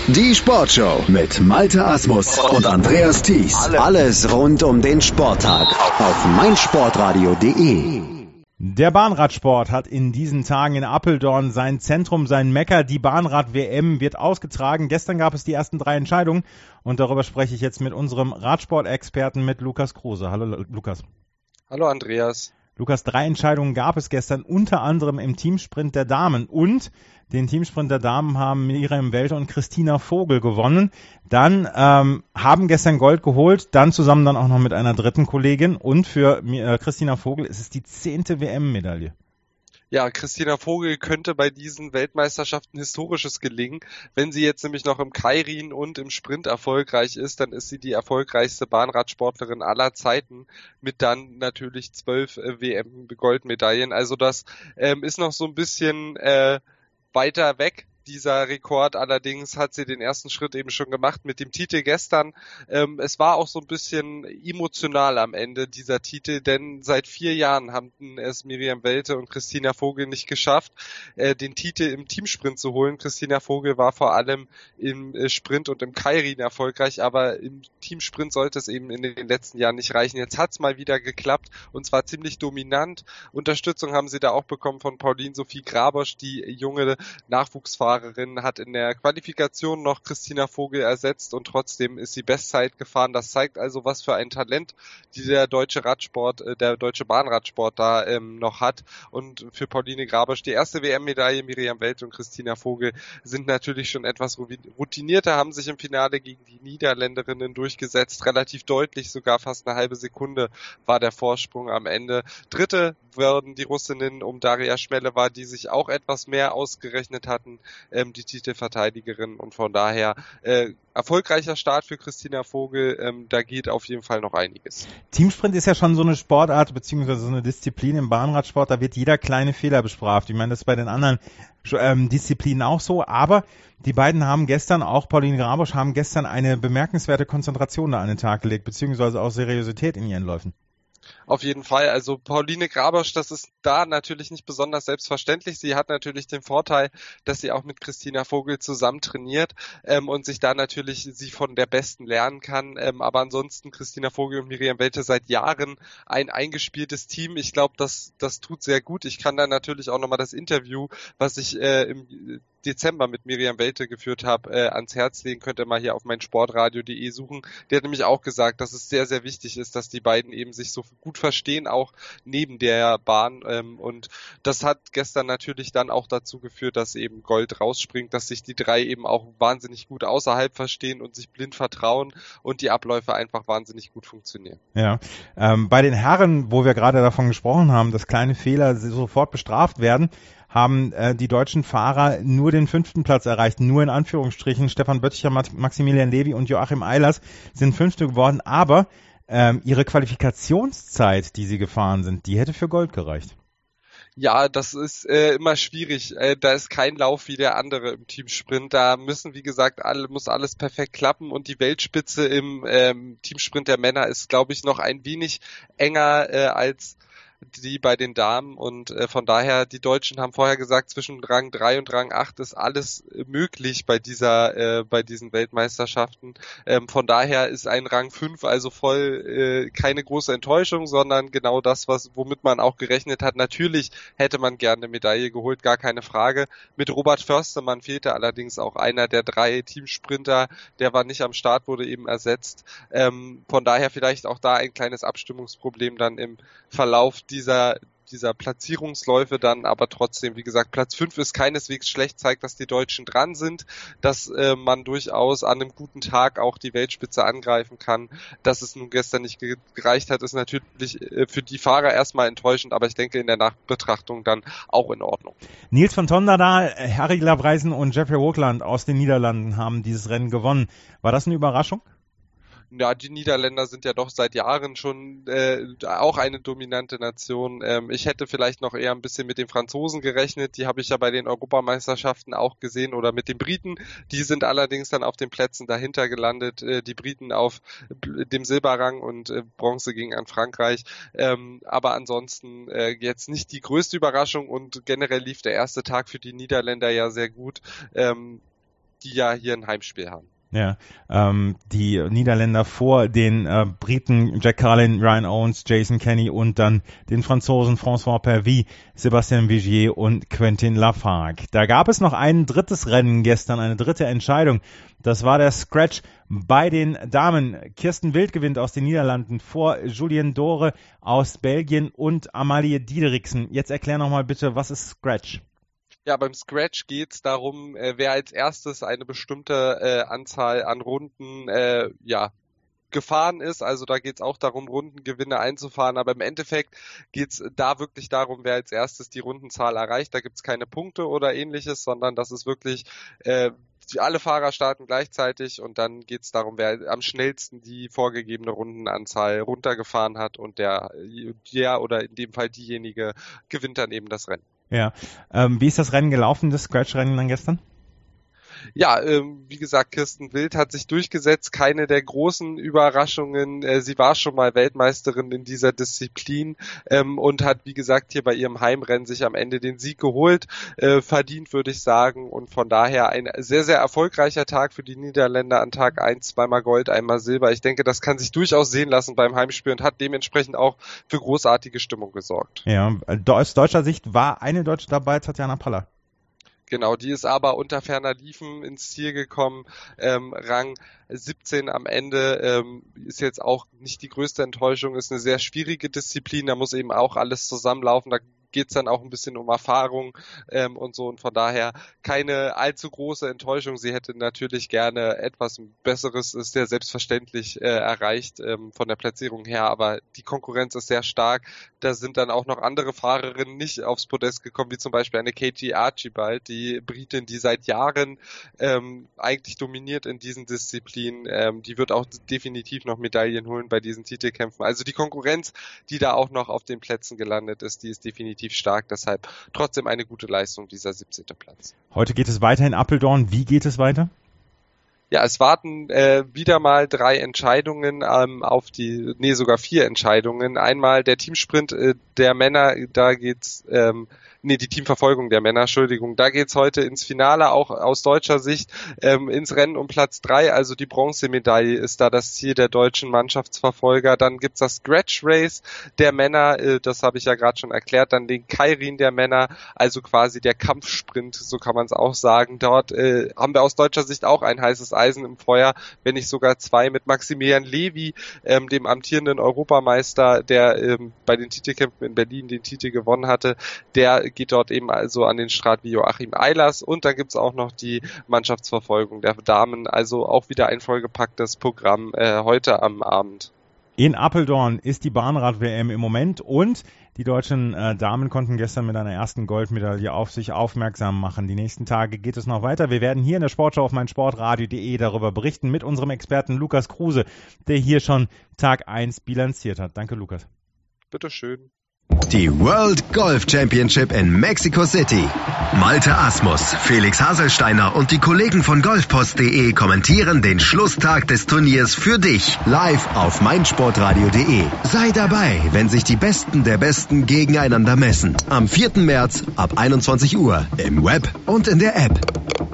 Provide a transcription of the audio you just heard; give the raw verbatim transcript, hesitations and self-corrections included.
Die Sportshow mit Malte Asmus und Andreas Thies. Alles rund um den Sporttag auf meinsportradio punkt de. Der Bahnradsport hat in diesen Tagen in Apeldoorn sein Zentrum, sein Mekka. Die Bahnrad-W M wird ausgetragen. Gestern gab es die ersten drei Entscheidungen und darüber spreche ich jetzt mit unserem Radsport-Experten, mit Lukas Kruse. Hallo Lukas. Hallo Andreas. Lukas, drei Entscheidungen gab es gestern, unter anderem im Teamsprint der Damen. Und den Teamsprint der Damen haben Miriam Welte und Christina Vogel gewonnen. Dann ähm, haben gestern Gold geholt, dann zusammen dann auch noch mit einer dritten Kollegin. Und für äh, Christina Vogel ist es die zehnte W M-Medaille. Ja, Christina Vogel könnte bei diesen Weltmeisterschaften Historisches gelingen. Wenn sie jetzt nämlich noch im Keirin und im Sprint erfolgreich ist, dann ist sie die erfolgreichste Bahnradsportlerin aller Zeiten mit dann natürlich zwölf äh, W M-Goldmedaillen. Also das ähm, ist noch so ein bisschen äh, weiter weg, dieser Rekord. Allerdings hat sie den ersten Schritt eben schon gemacht mit dem Titel gestern. Ähm, es war auch so ein bisschen emotional am Ende, dieser Titel, denn seit vier Jahren haben es Miriam Welte und Christina Vogel nicht geschafft, äh, den Titel im Teamsprint zu holen. Christina Vogel war vor allem im äh, Sprint und im Keirin erfolgreich, aber im Teamsprint sollte es eben in den letzten Jahren nicht reichen. Jetzt hat es mal wieder geklappt und zwar ziemlich dominant. Unterstützung haben sie da auch bekommen von Pauline Sophie Grabosch, die junge Nachwuchsfahrerin, hat in der Qualifikation noch Christina Vogel ersetzt und trotzdem ist sie Bestzeit gefahren. Das zeigt also, was für ein Talent die der deutsche Radsport, der deutsche Bahnradsport da ähm, noch hat. Und für Pauline Grabosch die erste W M-Medaille, Miriam Welte und Christina Vogel sind natürlich schon etwas routinierter, haben sich im Finale gegen die Niederländerinnen durchgesetzt, relativ deutlich, sogar fast eine halbe Sekunde war der Vorsprung am Ende. Dritte werden die Russinnen um Daria Schmeleva, die sich auch etwas mehr ausgerechnet hatten, ähm, die Titelverteidigerin, und von daher äh, erfolgreicher Start für Christina Vogel, ähm, da geht auf jeden Fall noch einiges. Teamsprint ist ja schon so eine Sportart, beziehungsweise so eine Disziplin im Bahnradsport, da wird jeder kleine Fehler bestraft. Ich meine, das ist bei den anderen ähm, Disziplinen auch so, aber die beiden haben gestern, auch Pauline Grabosch, haben gestern eine bemerkenswerte Konzentration da an den Tag gelegt, beziehungsweise auch Seriosität in ihren Läufen. Auf jeden Fall, also Pauline Grabosch, das ist da natürlich nicht besonders selbstverständlich. Sie hat natürlich den Vorteil, dass sie auch mit Christina Vogel zusammen trainiert ähm, und sich da natürlich sie von der Besten lernen kann. Ähm, aber ansonsten Christina Vogel und Miriam Welte seit Jahren ein eingespieltes Team. Ich glaube, das das tut sehr gut. Ich kann da natürlich auch nochmal das Interview, was ich äh, im Dezember mit Miriam Welte geführt habe, äh, ans Herz legen, könnt ihr mal hier auf meinsportradio punkt de suchen. Der hat nämlich auch gesagt, dass es sehr, sehr wichtig ist, dass die beiden eben sich so gut verstehen, auch neben der Bahn. Ähm, und das hat gestern natürlich dann auch dazu geführt, dass eben Gold rausspringt, dass sich die drei eben auch wahnsinnig gut außerhalb verstehen und sich blind vertrauen und die Abläufe einfach wahnsinnig gut funktionieren. Ja, ähm, bei den Herren, wo wir gerade davon gesprochen haben, dass kleine Fehler sofort bestraft werden, haben äh, die deutschen Fahrer nur den fünften Platz erreicht, nur in Anführungsstrichen. Stefan Böttcher, Maximilian Levy und Joachim Eilers sind Fünfte geworden, aber ähm, ihre Qualifikationszeit, die sie gefahren sind, die hätte für Gold gereicht. Ja, das ist äh, immer schwierig. Äh, da ist kein Lauf wie der andere im Teamsprint. Da müssen, wie gesagt, alle, muss alles perfekt klappen und die Weltspitze im ähm, Teamsprint der Männer ist, glaube ich, noch ein wenig enger äh, als die bei den Damen und äh, von daher, die Deutschen haben vorher gesagt, zwischen Rang drei und Rang acht ist alles äh, möglich bei dieser, äh, bei diesen Weltmeisterschaften. Ähm, von daher ist ein Rang fünf also voll äh, keine große Enttäuschung, sondern genau das, was womit man auch gerechnet hat. Natürlich hätte man gerne eine Medaille geholt, gar keine Frage. Mit Robert Förstemann fehlte allerdings auch einer der drei Teamsprinter, der war nicht am Start, wurde eben ersetzt. Ähm, von daher vielleicht auch da ein kleines Abstimmungsproblem dann im Verlauf dieser dieser Platzierungsläufe dann, aber trotzdem, wie gesagt, Platz fünf ist keineswegs schlecht, zeigt, dass die Deutschen dran sind, dass äh, man durchaus an einem guten Tag auch die Weltspitze angreifen kann. Dass es nun gestern nicht gereicht hat, ist natürlich äh, für die Fahrer erstmal enttäuschend, aber ich denke in der Nachbetrachtung dann auch in Ordnung. Nils van Tonderdal, Harry Labreisen und Jeffrey Hoogland aus den Niederlanden haben dieses Rennen gewonnen. War das eine Überraschung? Ja, die Niederländer sind ja doch seit Jahren schon äh, auch eine dominante Nation. Ähm, ich hätte vielleicht noch eher ein bisschen mit den Franzosen gerechnet. Die habe ich ja bei den Europameisterschaften auch gesehen. Oder mit den Briten. Die sind allerdings dann auf den Plätzen dahinter gelandet. Äh, die Briten auf dem Silberrang und äh, Bronze ging an Frankreich. Ähm, aber ansonsten äh, jetzt nicht die größte Überraschung. Und generell lief der erste Tag für die Niederländer ja sehr gut. Ähm, die ja hier ein Heimspiel haben. Ja, ähm, die Niederländer vor den äh, Briten Jack Carlin, Ryan Owens, Jason Kenny und dann den Franzosen François Pervy, Sébastien Vigier und Quentin Lafargue. Da gab es noch ein drittes Rennen gestern, eine dritte Entscheidung. Das war der Scratch bei den Damen. Kirsten Wild gewinnt aus den Niederlanden vor Julien Dore aus Belgien und Amalie Diederiksen. Jetzt erklär nochmal bitte, was ist Scratch? Ja, beim Scratch geht's darum, äh, wer als erstes eine bestimmte äh, Anzahl an Runden äh, ja gefahren ist. Also da geht's auch darum, Rundengewinne einzufahren. Aber im Endeffekt geht's da wirklich darum, wer als erstes die Rundenzahl erreicht. Da gibt's keine Punkte oder ähnliches, sondern das ist wirklich äh, die, alle Fahrer starten gleichzeitig und dann geht's darum, wer am schnellsten die vorgegebene Rundenanzahl runtergefahren hat und der, der oder in dem Fall diejenige gewinnt dann eben das Rennen. Ja, ähm, wie ist das Rennen gelaufen, das Scratch-Rennen dann gestern? Ja, ähm, wie gesagt, Kirsten Wild hat sich durchgesetzt, keine der großen Überraschungen. Äh, sie war schon mal Weltmeisterin in dieser Disziplin ähm, und hat, wie gesagt, hier bei ihrem Heimrennen sich am Ende den Sieg geholt, äh, verdient, würde ich sagen. Und von daher ein sehr, sehr erfolgreicher Tag für die Niederländer an Tag eins, zweimal Gold, einmal Silber. Ich denke, das kann sich durchaus sehen lassen beim Heimspiel und hat dementsprechend auch für großartige Stimmung gesorgt. Ja, aus deutscher Sicht war eine Deutsche dabei, Tatjana Paller. Genau, die ist aber unter ferner Liefen ins Ziel gekommen, ähm, Rang siebzehn am Ende, ähm, ist jetzt auch nicht die größte Enttäuschung, ist eine sehr schwierige Disziplin, da muss eben auch alles zusammenlaufen, da geht's dann auch ein bisschen um Erfahrung ähm, und so und von daher keine allzu große Enttäuschung. Sie hätte natürlich gerne etwas Besseres, ist ja selbstverständlich äh, erreicht ähm, von der Platzierung her, aber die Konkurrenz ist sehr stark. Da sind dann auch noch andere Fahrerinnen nicht aufs Podest gekommen, wie zum Beispiel eine Katie Archibald, die Britin, die seit Jahren ähm, eigentlich dominiert in diesen Disziplinen. Ähm, die wird auch definitiv noch Medaillen holen bei diesen Titelkämpfen. Also die Konkurrenz, die da auch noch auf den Plätzen gelandet ist, die ist definitiv stark, deshalb trotzdem eine gute Leistung, dieser siebzehnte Platz. Heute geht es weiter in Apeldoorn. Wie geht es weiter? Ja, es warten äh, wieder mal drei Entscheidungen ähm, auf die, nee, sogar vier Entscheidungen. Einmal der Teamsprint äh, der Männer, da geht's, ähm, nee, die Teamverfolgung der Männer, Entschuldigung, da geht's heute ins Finale, auch aus deutscher Sicht, ähm, ins Rennen um Platz drei, also die Bronzemedaille ist da das Ziel der deutschen Mannschaftsverfolger. Dann gibt's das Scratch Race der Männer, äh, das habe ich ja gerade schon erklärt, dann den Keirin der Männer, also quasi der Kampfsprint, so kann man es auch sagen. Dort äh, haben wir aus deutscher Sicht auch ein heißes Eisen im Feuer, wenn nicht sogar zwei, mit Maximilian Levy, ähm, dem amtierenden Europameister, der ähm, bei den Titelkämpfen in Berlin den Titel gewonnen hatte. Der geht dort eben also an den Start wie Joachim Eilers und dann gibt's auch noch die Mannschaftsverfolgung der Damen, also auch wieder ein vollgepacktes Programm äh, heute am Abend. In Apeldoorn ist die Bahnrad-W M im Moment und die deutschen äh, Damen konnten gestern mit einer ersten Goldmedaille auf sich aufmerksam machen. Die nächsten Tage geht es noch weiter. Wir werden hier in der Sportschau auf meinsportradio punkt de darüber berichten mit unserem Experten Lukas Kruse, der hier schon Tag eins bilanziert hat. Danke, Lukas. Bitteschön. Die World Golf Championship in Mexico City. Malte Asmus, Felix Haselsteiner und die Kollegen von golfpost punkt de kommentieren den Schlusstag des Turniers für dich live auf meinsportradio punkt de. Sei dabei, wenn sich die Besten der Besten gegeneinander messen. Am vierten März ab einundzwanzig Uhr im Web und in der App.